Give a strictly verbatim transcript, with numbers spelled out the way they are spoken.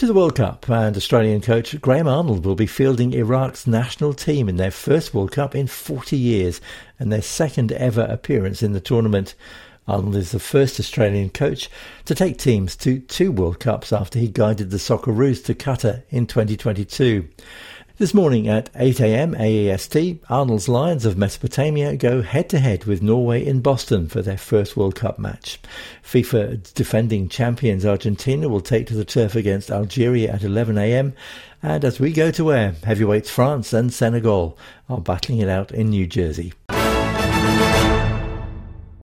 the World Cup, and Australian coach Graham Arnold will be fielding Iraq's national team in their first World Cup in forty years and their second ever appearance in the tournament. Arnold is the first Australian coach to take teams to two World Cups after he guided the Socceroos to Qatar in twenty twenty-two. This morning at eight a.m. A E S T, Arnold's Lions of Mesopotamia go head-to-head with Norway in Boston for their first World Cup match. FIFA defending champions Argentina will take to the turf against Algeria at eleven a.m. And as we go to air, heavyweights France and Senegal are battling it out in New Jersey.